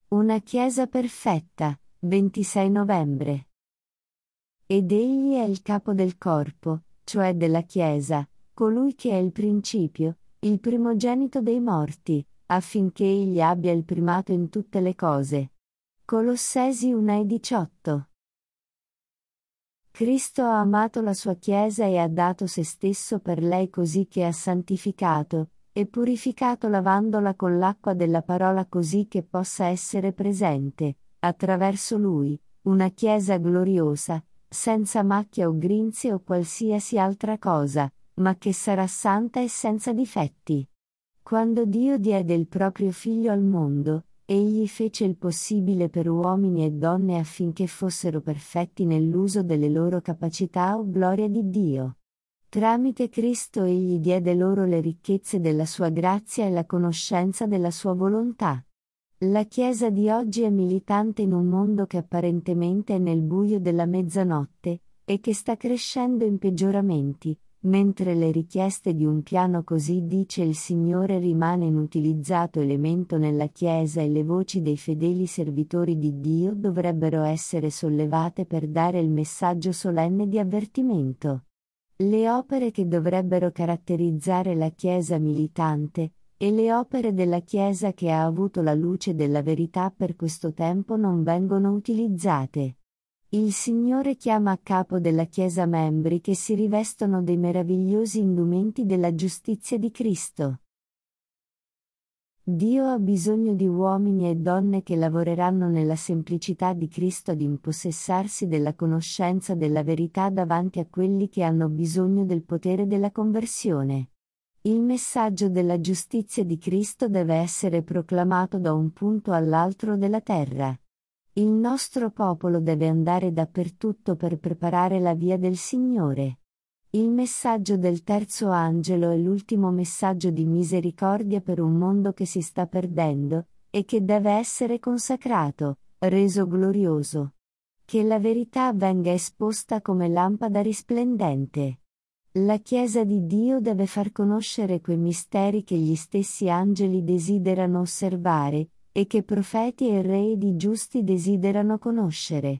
Una Chiesa perfetta, 26 novembre. Ed egli è il capo del corpo, cioè della Chiesa, colui che è il principio, il primogenito dei morti, affinché egli abbia il primato in tutte le cose. Colossesi 1,18. Cristo ha amato la sua Chiesa e ha dato se stesso per lei così che ha santificato e purificato lavandola con l'acqua della parola così che possa essere presente, attraverso lui, una Chiesa gloriosa, senza macchia o grinze o qualsiasi altra cosa, ma che sarà santa e senza difetti. Quando Dio diede il proprio Figlio al mondo, egli fece il possibile per uomini e donne affinché fossero perfetti nell'uso delle loro capacità o gloria di Dio. Tramite Cristo egli diede loro le ricchezze della sua grazia e la conoscenza della sua volontà. La Chiesa di oggi è militante in un mondo che apparentemente è nel buio della mezzanotte, e che sta crescendo in peggioramenti, mentre le richieste di un piano così dice il Signore rimane inutilizzato elemento nella Chiesa e le voci dei fedeli servitori di Dio dovrebbero essere sollevate per dare il messaggio solenne di avvertimento. Le opere che dovrebbero caratterizzare la Chiesa militante, e le opere della Chiesa che ha avuto la luce della verità per questo tempo non vengono utilizzate. Il Signore chiama a capo della Chiesa membri che si rivestono dei meravigliosi indumenti della giustizia di Cristo. Dio ha bisogno di uomini e donne che lavoreranno nella semplicità di Cristo ad impossessarsi della conoscenza della verità davanti a quelli che hanno bisogno del potere della conversione. Il messaggio della giustizia di Cristo deve essere proclamato da un punto all'altro della terra. Il nostro popolo deve andare dappertutto per preparare la via del Signore. Il messaggio del terzo angelo è l'ultimo messaggio di misericordia per un mondo che si sta perdendo, e che deve essere consacrato, reso glorioso. Che la verità venga esposta come lampada risplendente. La Chiesa di Dio deve far conoscere quei misteri che gli stessi angeli desiderano osservare, e che profeti e re ed i giusti desiderano conoscere.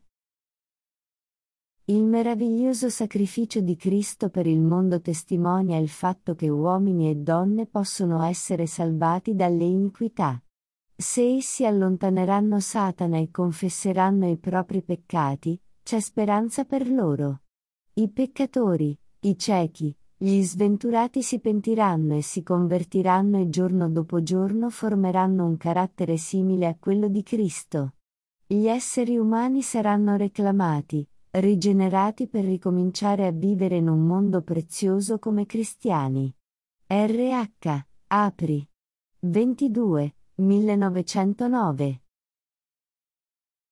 Il meraviglioso sacrificio di Cristo per il mondo testimonia il fatto che uomini e donne possono essere salvati dalle iniquità. Se essi allontaneranno Satana e confesseranno i propri peccati, c'è speranza per loro. I peccatori, i ciechi, gli sventurati si pentiranno e si convertiranno e giorno dopo giorno formeranno un carattere simile a quello di Cristo. Gli esseri umani saranno reclamati, rigenerati per ricominciare a vivere in un mondo prezioso come cristiani. RH, Apri. 22, 1909